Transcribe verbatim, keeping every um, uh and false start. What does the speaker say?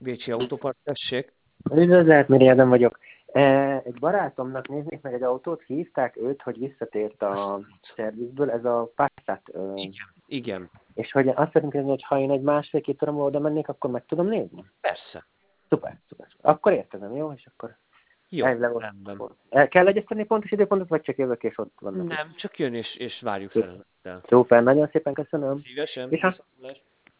Bécsi Autópart, tessék. Üdvözlet, Miriam vagyok. Egy barátomnak néznék meg egy autót, hívták őt, hogy visszatért a szervizből, ez a Passat. Igen, igen. És hogy azt szeretném kérdezni, hogy ha én egy másfél-két óra oda mennék, akkor meg tudom nézni? Persze. Szuper, szuper. Akkor értezem, jó? És akkor jó, rendben. Kell egyeztetni pontos időpontot, vagy csak jövök és ott vannak? Nem, csak jön és, és várjuk szeretettel. Szuper, nagyon szépen köszönöm. Szívesen. Viszont.